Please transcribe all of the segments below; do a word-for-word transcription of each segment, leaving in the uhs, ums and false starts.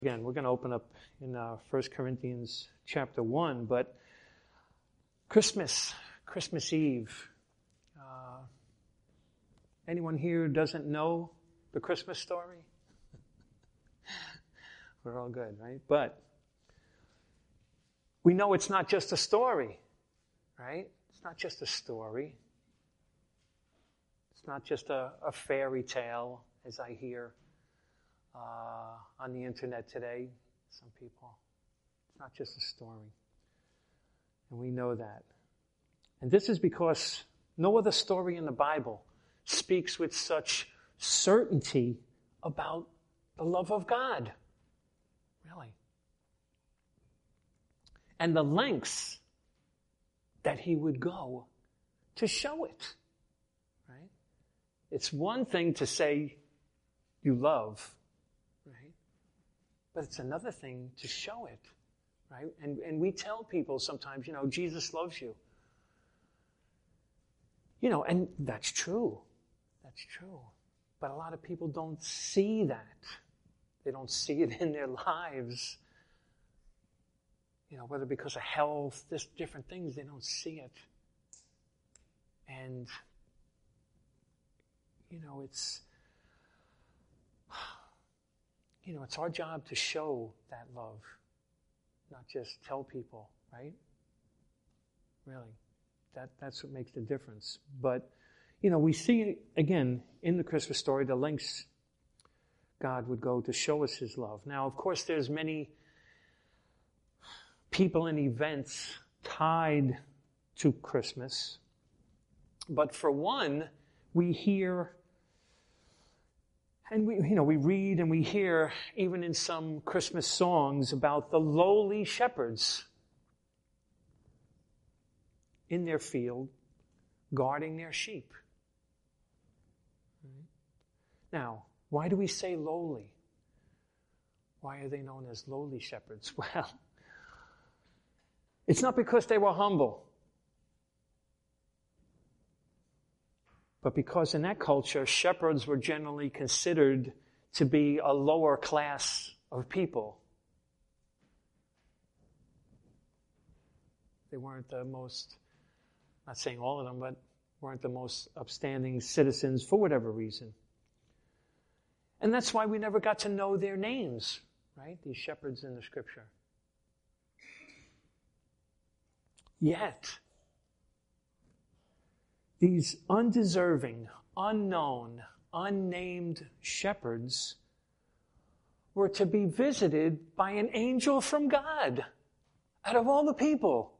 Again, we're going to open up in uh, First Corinthians chapter one, but Christmas, Christmas Eve. Uh, anyone here who doesn't know the Christmas story? We're all good, right? But we know it's not just a story, right? It's not just a story. It's not just a, a fairy tale, as I hear Uh, on the internet today, some people. It's not just a story. And we know that. And this is because no other story in the Bible speaks with such certainty about the love of God. Really. And the lengths that he would go to show it. Right? It's one thing to say you love, but it's another thing to show it, right? And and we tell people sometimes, you know, Jesus loves you. You know, and that's true. That's true. But a lot of people don't see that. They don't see it in their lives. You know, whether because of health, this different things, they don't see it. And, you know, it's... You know, it's our job to show that love, not just tell people, right? Really, that that's what makes the difference. But, you know, we see, again, in the Christmas story, the lengths God would go to show us his love. Now, of course, there's many people and events tied to Christmas. But for one, we hear... And we, you know, we read and we hear, even in some Christmas songs, about the lowly shepherds in their field, guarding their sheep. Now, why do we say lowly? Why are they known as lowly shepherds? Well, it's not because they were humble, but because in that culture, shepherds were generally considered to be a lower class of people. They weren't the most, not saying all of them, but weren't the most upstanding citizens for whatever reason. And that's why we never got to know their names, right? These shepherds in the scripture. Yet, these undeserving, unknown, unnamed shepherds were to be visited by an angel from God out of all the people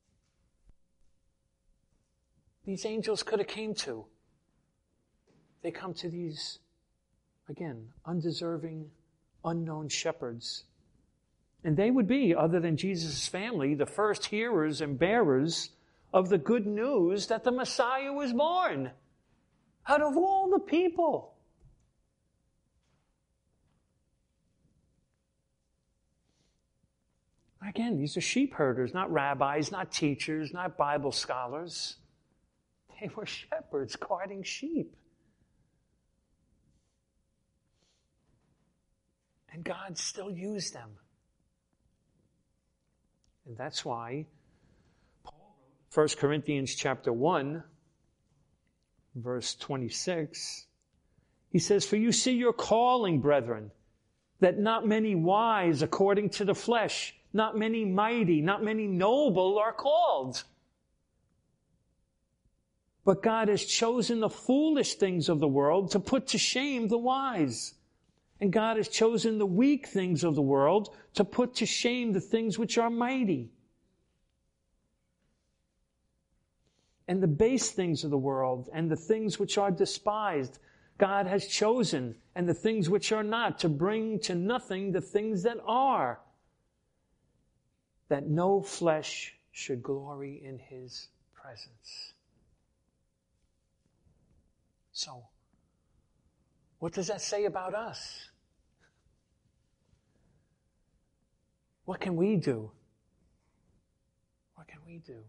these angels could have came to. They come to these, again, undeserving, unknown shepherds. And they would be, other than Jesus' family, the first hearers and bearers of the good news that the Messiah was born out of all the people. Again, these are sheep herders, not rabbis, not teachers, not Bible scholars. They were shepherds guarding sheep. And God still used them. And that's why First Corinthians chapter one, verse twenty-six, he says, "For you see your calling, brethren, that not many wise according to the flesh, not many mighty, not many noble are called. But God has chosen the foolish things of the world to put to shame the wise. And God has chosen the weak things of the world to put to shame the things which are mighty. And the base things of the world and the things which are despised, God has chosen, and the things which are not, to bring to nothing the things that are, that no flesh should glory in his presence." So, what does that say about us? What can we do? What can we do?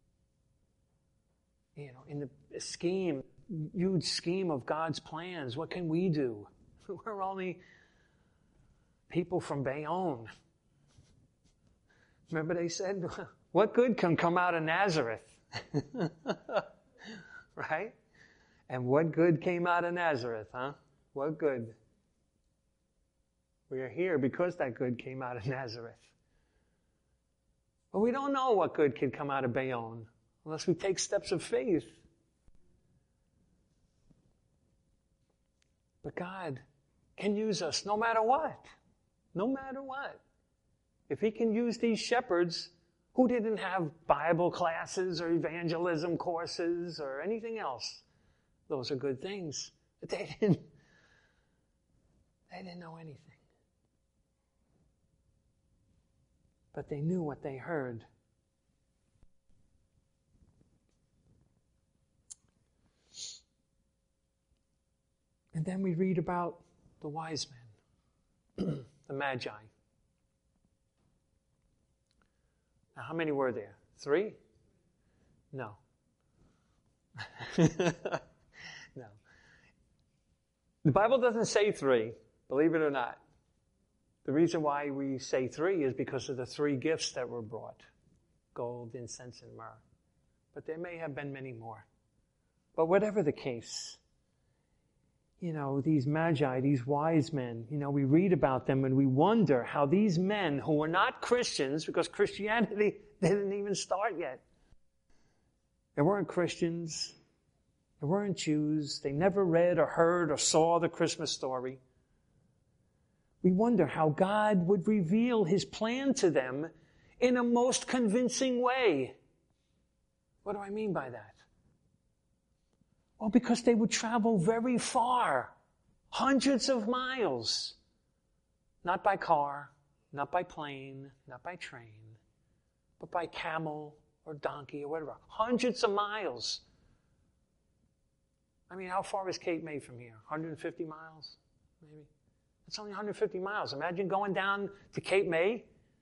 You know, in the scheme, huge scheme of God's plans, what can we do? We're only people from Bayonne. Remember they said, what good can come out of Nazareth? Right? And what good came out of Nazareth, huh? What good? We are here because that good came out of Nazareth. But we don't know what good can come out of Bayonne unless we take steps of faith. But God can use us no matter what. No matter what. If He can use these shepherds who didn't have Bible classes or evangelism courses or anything else, those are good things. But they didn't, they didn't know anything. But they knew what they heard. And then we read about the wise men, the Magi. Now, how many were there? Three? No. No. The Bible doesn't say three, believe it or not. The reason why we say three is because of the three gifts that were brought. Gold, incense, and myrrh. But there may have been many more. But whatever the case, you know, these magi, these wise men, you know, we read about them and we wonder how these men who were not Christians, because Christianity didn't even start yet. They weren't Christians. They weren't Jews. They never read or heard or saw the Christmas story. We wonder how God would reveal His plan to them in a most convincing way. What do I mean by that? Well, because they would travel very far, hundreds of miles, not by car, not by plane, not by train, but by camel or donkey or whatever, hundreds of miles. I mean, how far is Cape May from here? one hundred fifty miles, maybe? It's only one hundred fifty miles. Imagine going down to Cape May.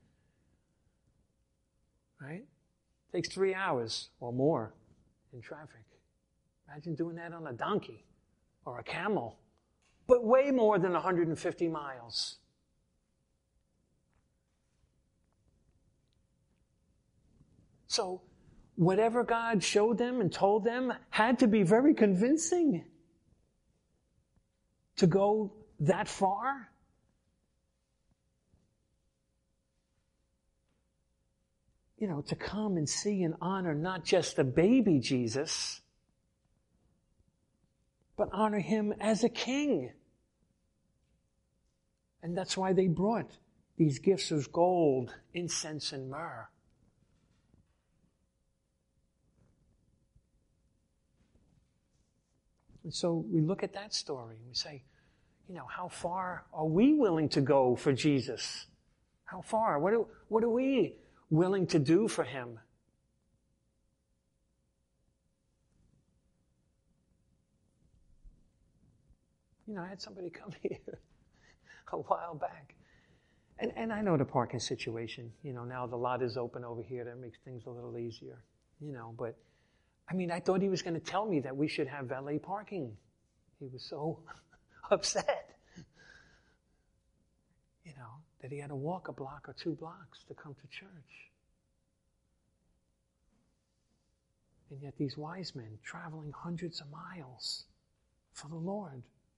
Right? Takes three hours or more in traffic. Imagine doing that on a donkey or a camel. But way more than one hundred fifty miles. So, whatever God showed them and told them had to be very convincing to go that far. You know, to come and see and honor not just the baby Jesus, but honor Him as a king. And that's why they brought these gifts of gold, incense, and myrrh. And so we look at that story and we say, you know, how far are we willing to go for Jesus? How far? What are, what are we willing to do for Him? You know, I had somebody come here a while back. And, and I know the parking situation. You know, now the lot is open over here. That makes things a little easier. You know, but, I mean, I thought he was going to tell me that we should have valet parking. He was so upset. You know, that he had to walk a block or two blocks to come to church. And yet these wise men traveling hundreds of miles for the Lord.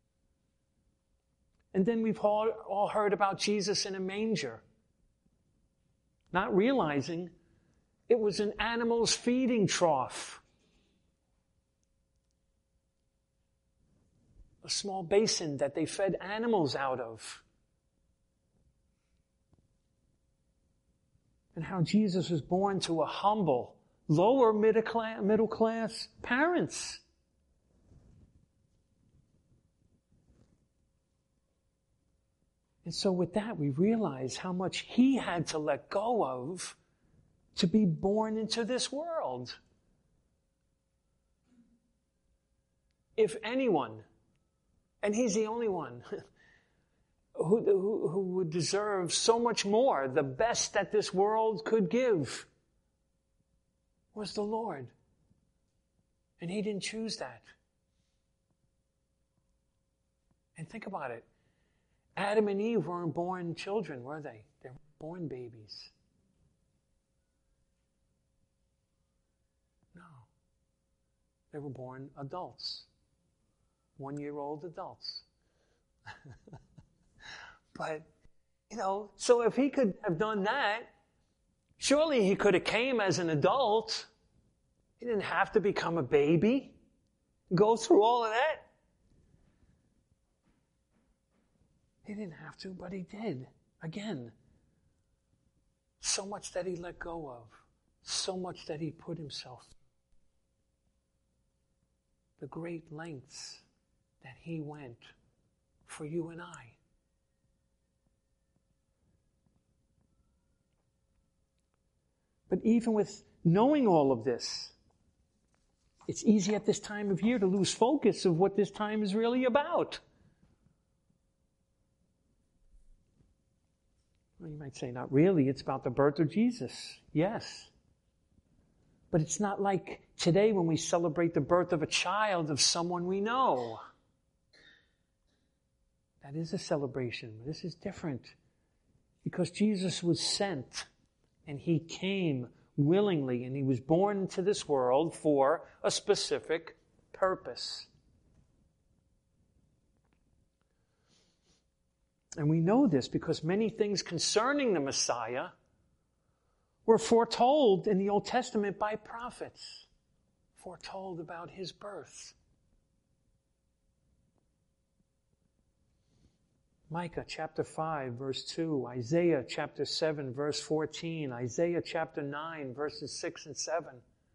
And then we've all, all heard about Jesus in a manger, not realizing it was an animal's feeding trough. A small basin that they fed animals out of. And how Jesus was born to a humble, lower middle class, middle class parents. And so with that, we realize how much He had to let go of to be born into this world. If anyone, and He's the only one who, who, who would deserve so much more, the best that this world could give, was the Lord. And He didn't choose that. And think about it. Adam and Eve weren't born children, were they? They were born babies. No. They were born adults. One-year-old adults. But, you know, so if he could have done that, surely he could have came as an adult. He didn't have to become a baby, go through all of that. He didn't have to, but he did. Again, so much that he let go of, so much that he put himself through. The great lengths that he went for you and I. But even with knowing all of this, it's easy at this time of year to lose focus of what this time is really about. Well, you might say, not really. It's about the birth of Jesus. Yes. But it's not like today when we celebrate the birth of a child of someone we know. That is a celebration. This is different. Because Jesus was sent and he came willingly and he was born into this world for a specific purpose. And we know this because many things concerning the Messiah were foretold in the Old Testament by prophets, foretold about his birth. Micah chapter five, verse two, Isaiah chapter seven, verse fourteen, Isaiah chapter nine, verses six and seven.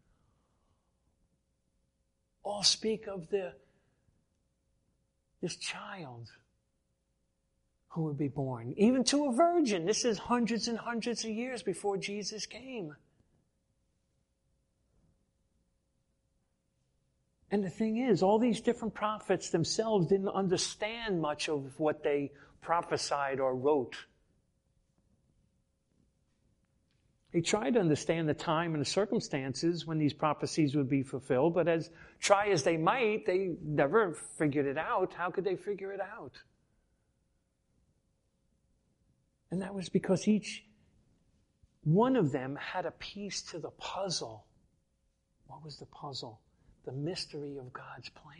All speak of the this child who would be born, even to a virgin. This is hundreds and hundreds of years before Jesus came. And the thing is, all these different prophets themselves didn't understand much of what they prophesied or wrote. They tried to understand the time and the circumstances when these prophecies would be fulfilled, but as try as they might, they never figured it out. How could they figure it out? And that was because each one of them had a piece to the puzzle. What was the puzzle? The mystery of God's plan.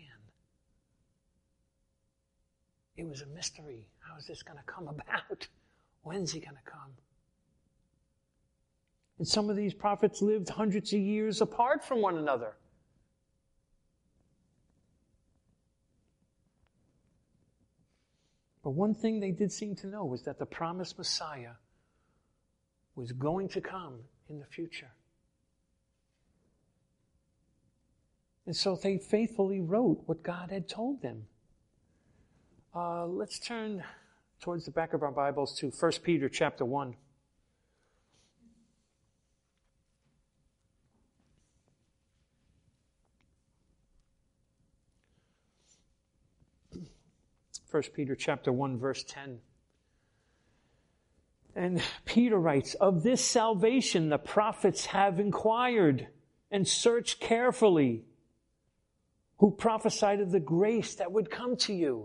It was a mystery. How is this going to come about? When's he going to come? And some of these prophets lived hundreds of years apart from one another. But one thing they did seem to know was that the promised Messiah was going to come in the future. And so they faithfully wrote what God had told them. Uh, let's turn towards the back of our Bibles to First Peter chapter one. First Peter chapter one, verse ten. And Peter writes, "Of this salvation the prophets have inquired and searched carefully, who prophesied of the grace that would come to you."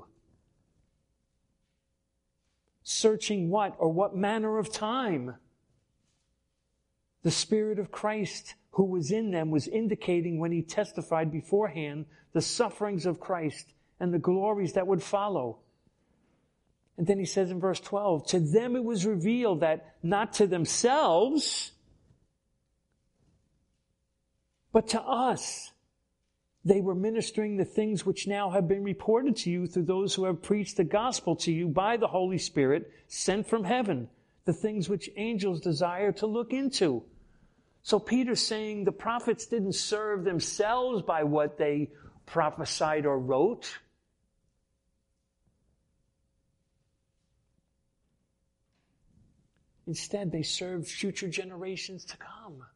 Searching what or what manner of time? The Spirit of Christ who was in them was indicating when he testified beforehand the sufferings of Christ and the glories that would follow. And then he says in verse twelve, "To them it was revealed that not to themselves, but to us, they were ministering the things which now have been reported to you through those who have preached the gospel to you by the Holy Spirit sent from heaven, the things which angels desire to look into." So Peter's saying the prophets didn't serve themselves by what they prophesied or wrote. Instead, they served future generations to come.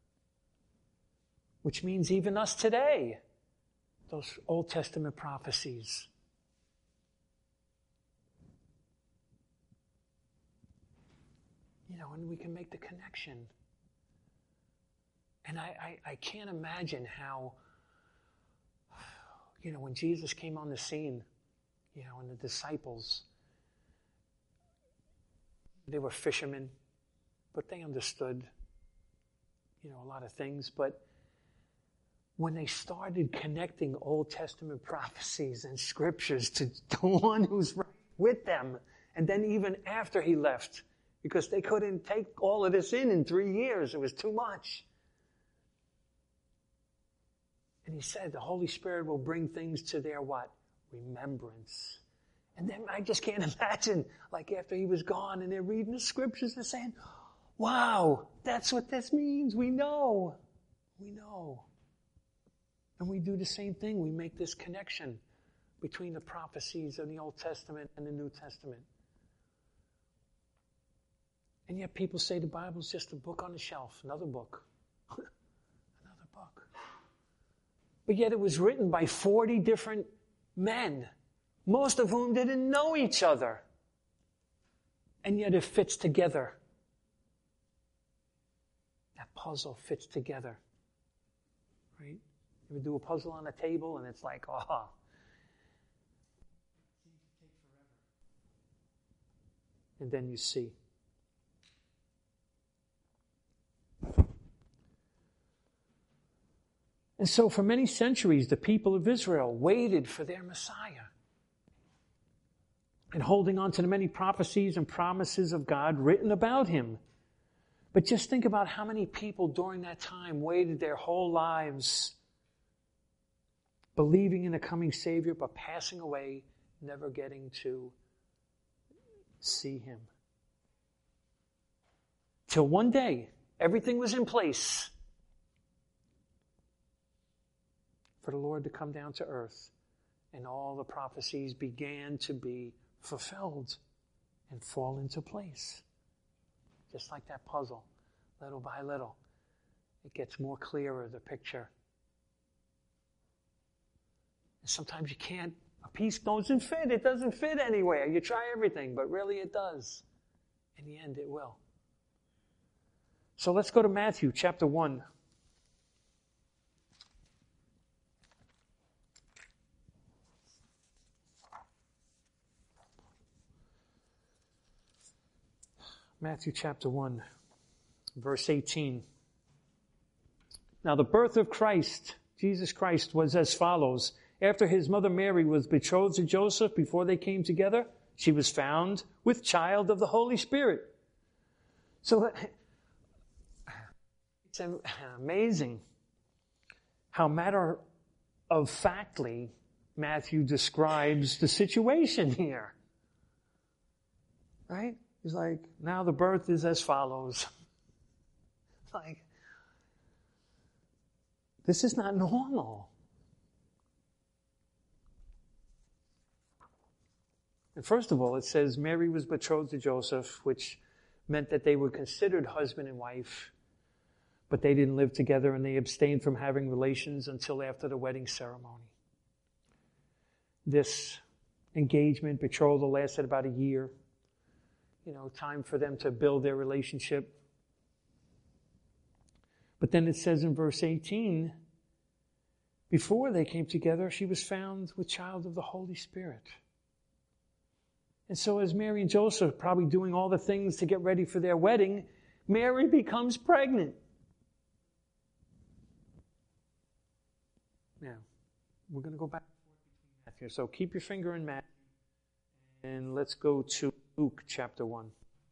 Which means even us today. Those Old Testament prophecies. You know, and we can make the connection. And I, I, I can't imagine how, you know, when Jesus came on the scene, you know, and the disciples, They were fishermen, but they understood, you know, a lot of things. But when they started connecting Old Testament prophecies and scriptures to the one who's right with them, and then even after he left, because they couldn't take all of this in in three years. It was too much. And he said the Holy Spirit will bring things to their what? Remembrance. And then I just can't imagine, like after he was gone and they're reading the scriptures and saying, wow, that's what this means. We know. We know. And we do the same thing. We make this connection between the prophecies of the Old Testament and the New Testament. And yet people say the Bible is just a book on the shelf, another book. Another book. But yet it was written by forty different men, most of whom didn't know each other. And yet it fits together. That puzzle fits together. Right? You would do a puzzle on a table and it's like, oh. And then you see. And so for many centuries, the people of Israel waited for their Messiah. And holding on to the many prophecies and promises of God written about him. But just think about how many people during that time waited their whole lives believing in a coming Savior, but passing away, never getting to see him. Till one day, everything was in place for the Lord to come down to earth, and all the prophecies began to be fulfilled and fall into place. Just like that puzzle, little by little, it gets more clearer, the picture. And sometimes you can't, a piece doesn't fit, it doesn't fit anywhere. You try everything, but really it does. In the end, it will. So let's go to Matthew chapter one. Matthew chapter one, verse eighteen. Now the birth of Christ, Jesus Christ, was as follows. After his mother Mary was betrothed to Joseph, before they came together, she was found with child of the Holy Spirit. So it's amazing how matter of factly Matthew describes the situation here. Right? He's like, now the birth is as follows. Like, this is not normal. And first of all, it says Mary was betrothed to Joseph, which meant that they were considered husband and wife, but they didn't live together and they abstained from having relations until after the wedding ceremony. This engagement, betrothal, lasted about a year. You know, time for them to build their relationship. But then it says in verse eighteen, before they came together, she was found with child of the Holy Spirit. And so as Mary and Joseph are probably doing all the things to get ready for their wedding, Mary becomes pregnant. Now, we're going to go back between Matthew. So keep your finger in Matthew. And let's go to Luke chapter one.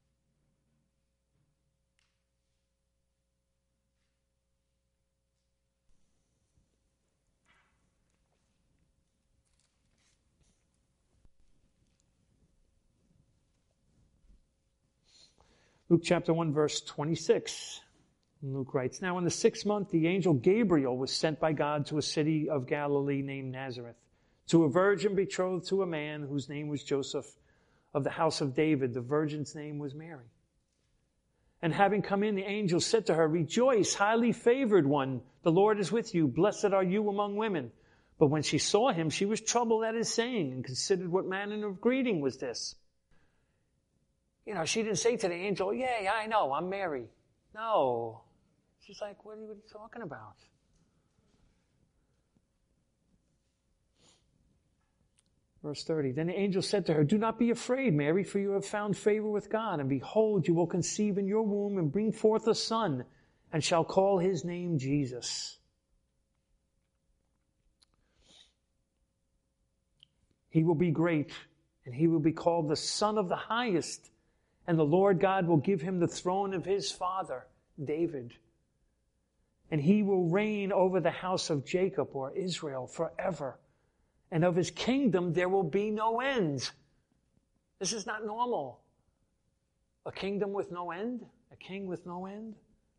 Luke chapter one, verse twenty-six. Luke writes, now in the sixth month, the angel Gabriel was sent by God to a city of Galilee named Nazareth, to a virgin betrothed to a man whose name was Joseph, of the house of David. The virgin's name was Mary. And having come in, the angel said to her, rejoice, highly favored one, the Lord is with you. Blessed are you among women. But when she saw him, she was troubled at his saying and considered what manner of greeting was this. You know, she didn't say to the angel, yeah, I know, I'm Mary. No. She's like, what are you, what are you talking about? Verse thirty, then the angel said to her, do not be afraid, Mary, for you have found favor with God. And behold, you will conceive in your womb and bring forth a son, and shall call his name Jesus. He will be great, and he will be called the Son of the Highest. And the Lord God will give him the throne of his father, David. And he will reign over the house of Jacob, or Israel, forever. And of his kingdom there will be no end. This is not normal. A kingdom with no end? A king with no end?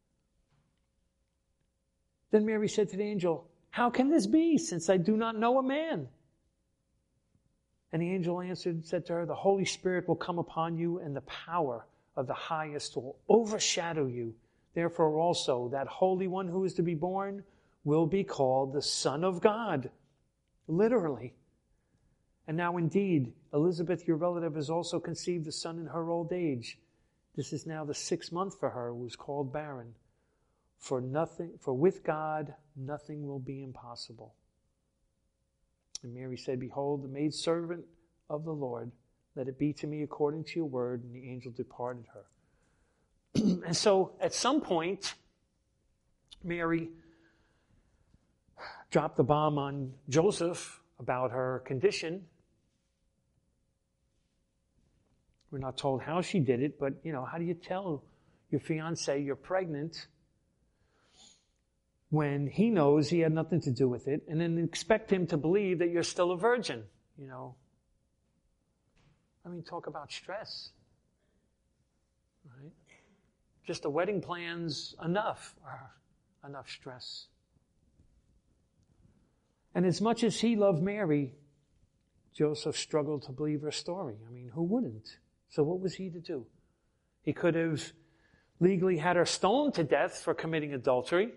Then Mary said to the angel, how can this be, since I do not know a man? And the angel answered and said to her, the Holy Spirit will come upon you, and the power of the Highest will overshadow you. Therefore also that Holy One who is to be born will be called the Son of God. Literally. And now indeed, Elizabeth, your relative, has also conceived a son in her old age. This is now the sixth month for her, who was called barren. For nothing, for with God, nothing will be impossible. And Mary said, behold, the maidservant of the Lord, let it be to me according to your word. And the angel departed her. And so at some point, Mary dropped the bomb on Joseph about her condition. We're not told how she did it, but, you know, how do you tell your fiancé you're pregnant when he knows he had nothing to do with it, and then expect him to believe that you're still a virgin, you know? I mean, talk about stress, right? Just the wedding plan's enough, uh, enough stress. And as much as he loved Mary, Joseph struggled to believe her story. I mean, who wouldn't? So what was he to do? He could have legally had her stoned to death for committing adultery,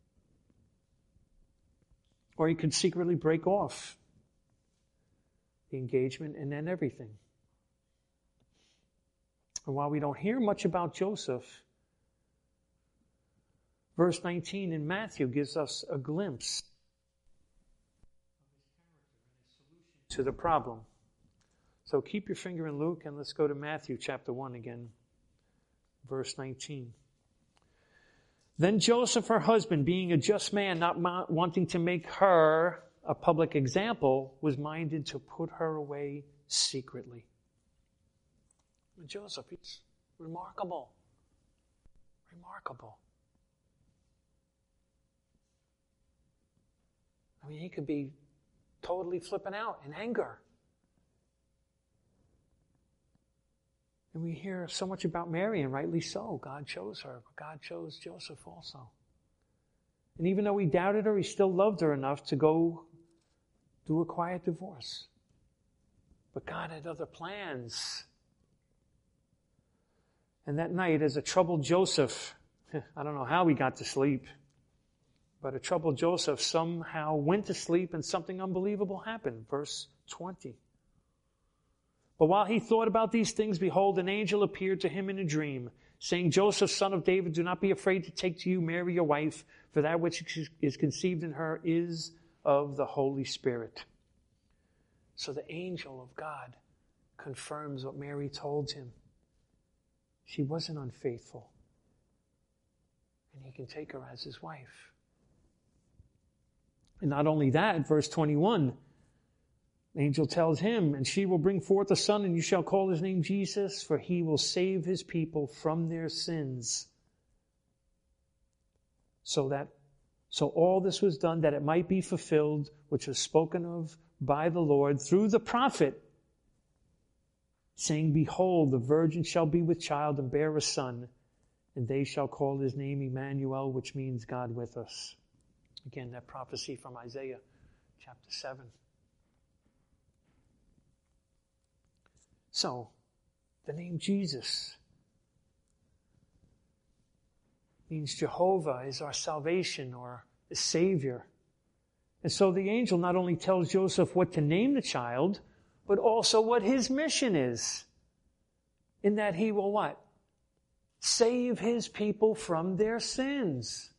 or he could secretly break off the engagement and end everything. And while we don't hear much about Joseph, verse nineteen in Matthew gives us a glimpse to the problem. So keep your finger in Luke and let's go to Matthew chapter one again, verse nineteen. Then Joseph, her husband, being a just man, not ma- wanting to make her a public example, was minded to put her away secretly. And Joseph, it's remarkable. Remarkable. I mean, he could be totally flipping out in anger. And we hear so much about Mary, and rightly so. God chose her, but God chose Joseph also. And even though he doubted her, he still loved her enough to go do a quiet divorce. But God had other plans. And that night, as a troubled Joseph, I don't know how he got to sleep, but a troubled Joseph somehow went to sleep and something unbelievable happened. Verse twenty. But while he thought about these things, behold, an angel appeared to him in a dream, saying, Joseph, son of David, do not be afraid to take to you Mary your wife, for that which is conceived in her is of the Holy Spirit. So the angel of God confirms what Mary told him. She wasn't unfaithful, and he can take her as his wife. And not only that, verse twenty-one, the angel tells him, and she will bring forth a son, and you shall call his name Jesus, for he will save his people from their sins. So that, so all this was done that it might be fulfilled, which was spoken of by the Lord through the prophet, saying, behold, the virgin shall be with child and bear a son, and they shall call his name Emmanuel, which means God with us. Again, that prophecy from Isaiah chapter seven. So, the name Jesus means Jehovah is our salvation or the Savior. And so the angel not only tells Joseph what to name the child, but also what his mission is. In that he will what? Save his people from their sins.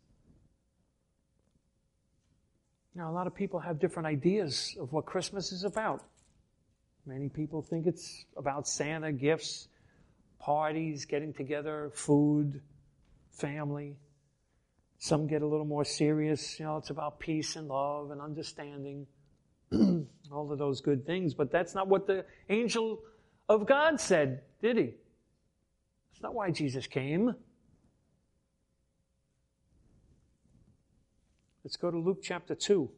Now, a lot of people have different ideas of what Christmas is about. Many people think it's about Santa, gifts, parties, getting together, food, family. Some get a little more serious. You know, it's about peace and love and understanding. All of those good things. But that's not what the angel of God said, did he? That's not why Jesus came. Let's go to Luke chapter two.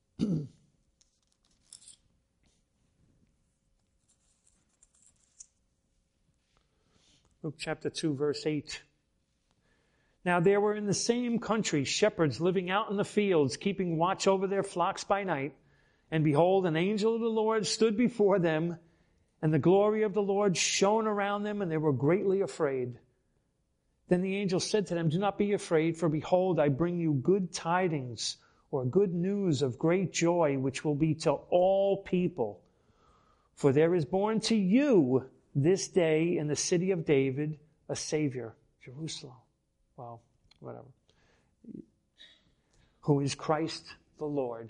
Luke chapter two, verse eight. Now there were in the same country shepherds living out in the fields, keeping watch over their flocks by night. And behold, an angel of the Lord stood before them, and the glory of the Lord shone around them, and they were greatly afraid. Then the angel said to them, do not be afraid, for behold, I bring you good tidings, or good news of great joy, which will be to all people. For there is born to you this day in the city of David a Savior, Jerusalem. Well, whatever. Who is Christ the Lord.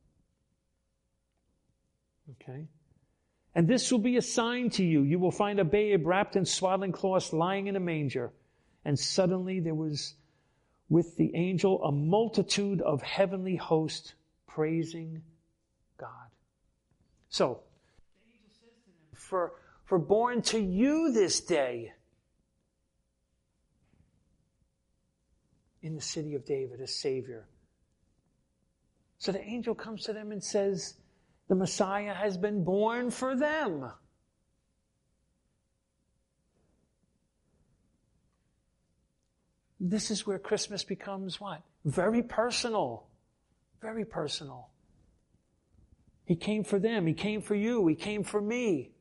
Okay? And this will be a sign to you. You will find a babe wrapped in swaddling cloths lying in a manger. And suddenly there was with the angel a multitude of heavenly hosts praising God. So, the angel says to them, for, for born to you this day in the city of David, a Savior. So the angel comes to them and says, the Messiah has been born for them. This is where Christmas becomes what? Very personal. Very personal. He came for them. He came for you. He came for me.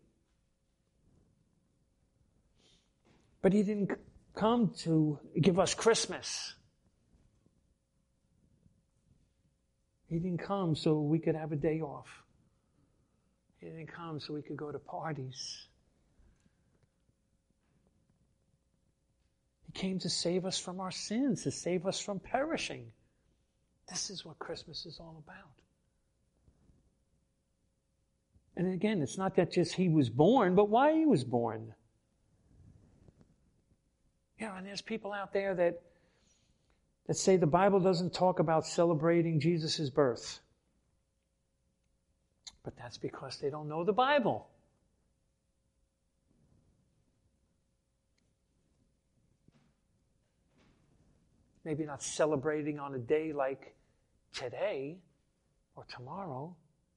But he didn't come to give us Christmas. He didn't come so we could have a day off. He didn't come so we could go to parties. He came to save us from our sins, to save us from perishing. This is what Christmas is all about. And again, it's not that just he was born, but why he was born. You know, and there's people out there that that say the Bible doesn't talk about celebrating Jesus' birth. But that's because they don't know the Bible. Maybe not celebrating on a day like today or tomorrow.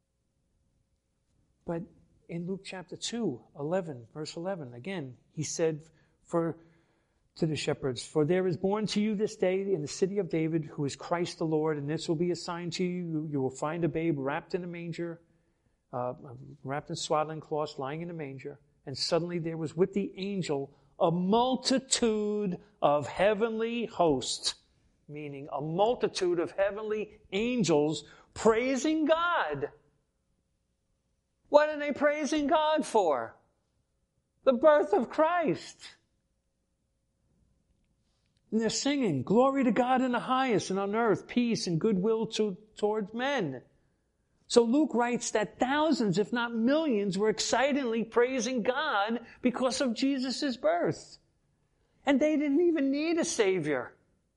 But in Luke chapter two, eleven, verse eleven, again, he said for to the shepherds, for there is born to you this day in the city of David, who is Christ the Lord, and this will be a sign to you. You will find a babe wrapped in a manger, uh, wrapped in swaddling cloths, lying in a manger. And suddenly there was with the angel a multitude of heavenly hosts, meaning a multitude of heavenly angels praising God. What are they praising God for? The birth of Christ. And they're singing, glory to God in the highest, and on earth peace and goodwill to, towards men. So Luke writes that thousands, if not millions, were excitedly praising God because of Jesus' birth. And they didn't even need a Savior.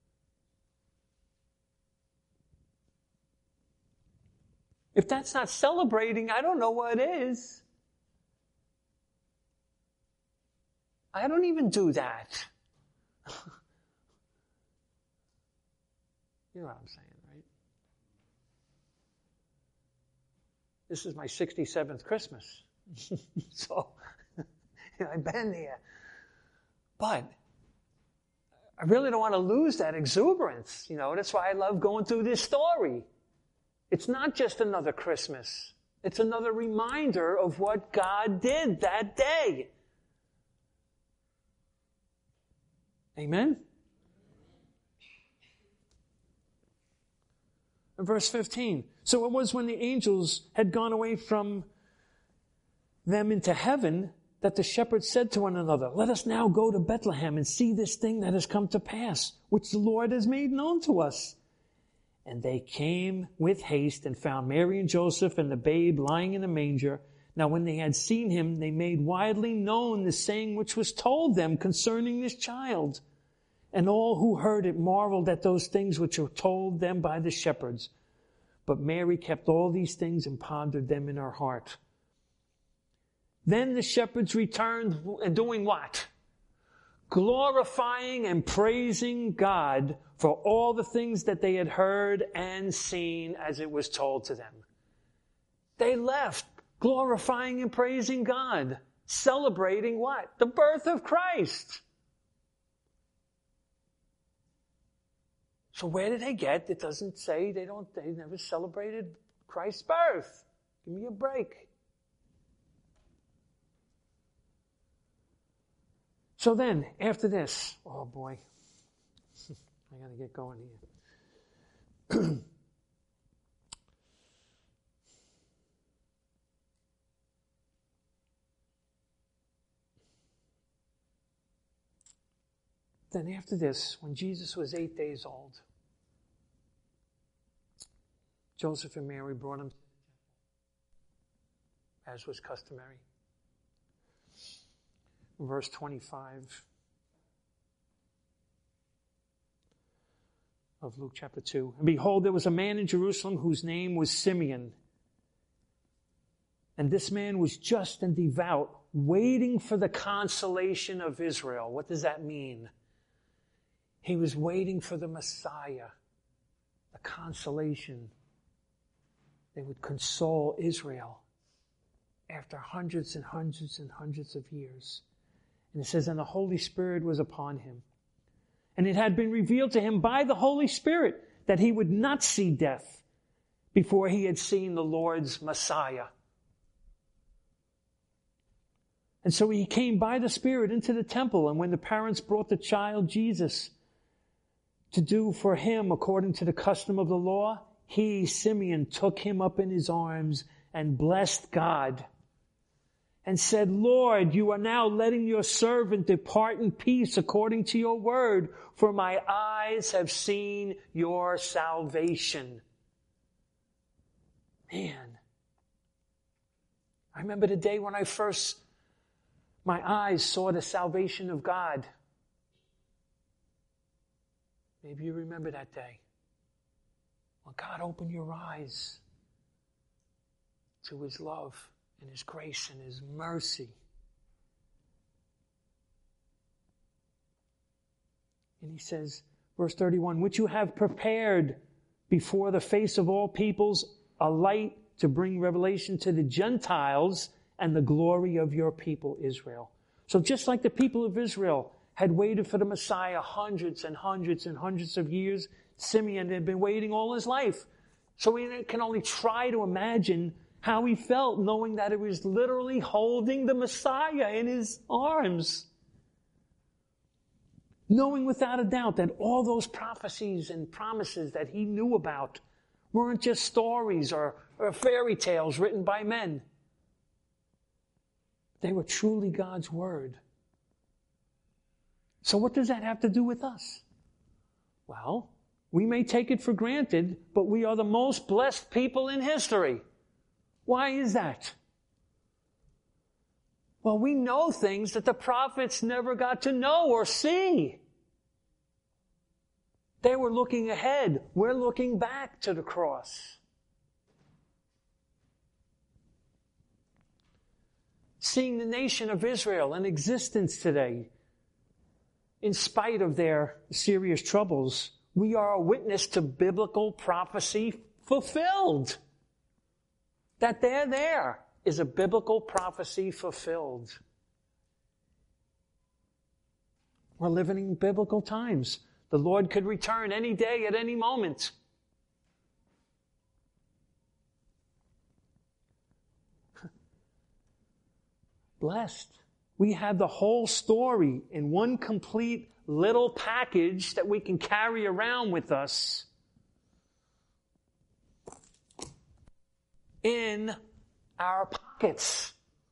If that's not celebrating, I don't know what is. I don't even do that. You know what I'm saying, right? This is my sixty-seventh Christmas. So, you know, I've been there. But I really don't want to lose that exuberance. You know, that's why I love going through this story. It's not just another Christmas. It's another reminder of what God did that day. Amen? In verse fifteen, so it was when the angels had gone away from them into heaven that the shepherds said to one another, let us now go to Bethlehem and see this thing that has come to pass, which the Lord has made known to us. And they came with haste and found Mary and Joseph and the babe lying in a manger. Now when they had seen him, they made widely known the saying which was told them concerning this child. And all who heard it marveled at those things which were told them by the shepherds. But Mary kept all these things and pondered them in her heart. Then the shepherds returned, and doing what? Glorifying and praising God for all the things that they had heard and seen as it was told to them. They left glorifying and praising God, celebrating what? The birth of Christ. So where did they get? It doesn't say they don't, they never celebrated Christ's birth. Give me a break. So then, after this, oh boy, I gotta get going here. Then after this, when Jesus was eight days old, Joseph and Mary brought him, as was customary. Verse twenty-five of Luke chapter two. And behold, there was a man in Jerusalem whose name was Simeon. And this man was just and devout, waiting for the consolation of Israel. What does that mean? He was waiting for the Messiah, the consolation. They would console Israel after hundreds and hundreds and hundreds of years. And it says, and the Holy Spirit was upon him. And it had been revealed to him by the Holy Spirit that he would not see death before he had seen the Lord's Messiah. And so he came by the Spirit into the temple, and when the parents brought the child Jesus to do for him according to the custom of the law, he, Simeon, took him up in his arms and blessed God and said, Lord, you are now letting your servant depart in peace according to your word, for my eyes have seen your salvation. Man, I remember the day when I first, my eyes saw the salvation of God. Maybe you remember that day. When God opened your eyes to his love and his grace and his mercy. And he says, verse thirty-one, which you have prepared before the face of all peoples, a light to bring revelation to the Gentiles and the glory of your people Israel. So just like the people of Israel had waited for the Messiah hundreds and hundreds and hundreds of years, Simeon had been waiting all his life. So we can only try to imagine how he felt knowing that he was literally holding the Messiah in his arms. Knowing without a doubt that all those prophecies and promises that he knew about weren't just stories or, or fairy tales written by men. They were truly God's word. So what does that have to do with us? Well, we may take it for granted, but we are the most blessed people in history. Why is that? Well, we know things that the prophets never got to know or see. They were looking ahead. We're looking back to the cross. Seeing the nation of Israel in existence today, in spite of their serious troubles, we are a witness to biblical prophecy fulfilled. That they're there is a biblical prophecy fulfilled. We're living in biblical times. The Lord could return any day at any moment. Blessed. We have the whole story in one complete little package that we can carry around with us in our pockets,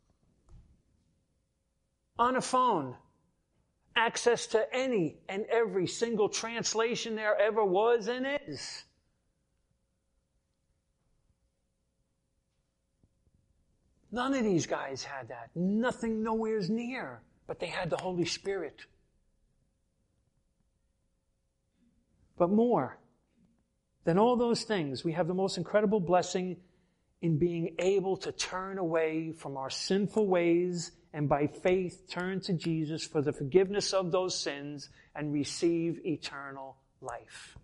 on a phone, access to any and every single translation there ever was and is. None of these guys had that. Nothing nowhere's near. But they had the Holy Spirit. But more than all those things, we have the most incredible blessing in being able to turn away from our sinful ways and by faith turn to Jesus for the forgiveness of those sins and receive eternal life.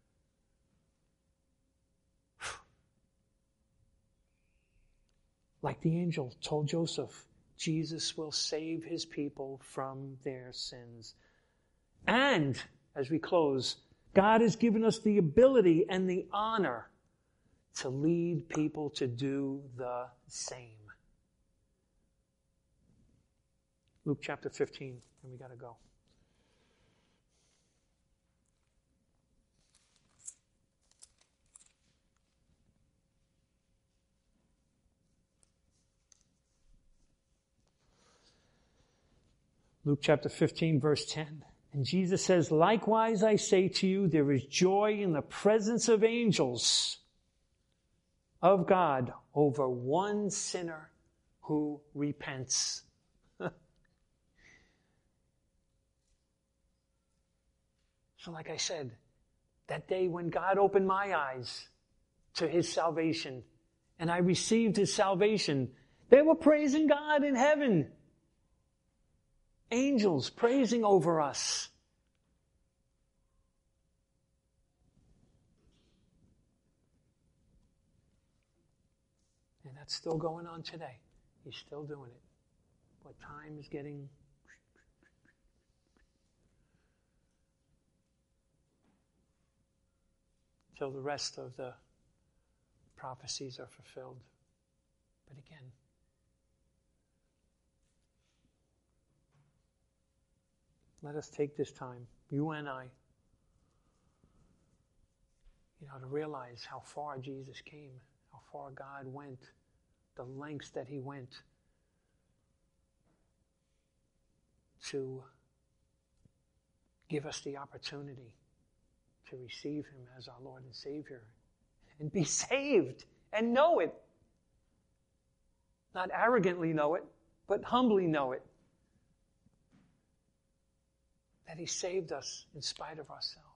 Like the angel told Joseph, Jesus will save his people from their sins. And, as we close, God has given us the ability and the honor to lead people to do the same. Luke chapter fifteen, and we got to go. Luke chapter fifteen, verse ten. And Jesus says, likewise I say to you, there is joy in the presence of angels of God over one sinner who repents. So like I said, that day when God opened my eyes to his salvation and I received his salvation, they were praising God in heaven. Angels praising over us. And that's still going on today. He's still doing it. But time is getting... till the rest of the prophecies are fulfilled. But again, let us take this time, you and I, you know, to realize how far Jesus came, how far God went, the lengths that he went to give us the opportunity to receive him as our Lord and Savior and be saved and know it. Not arrogantly know it, but humbly know it. That he saved us in spite of ourselves.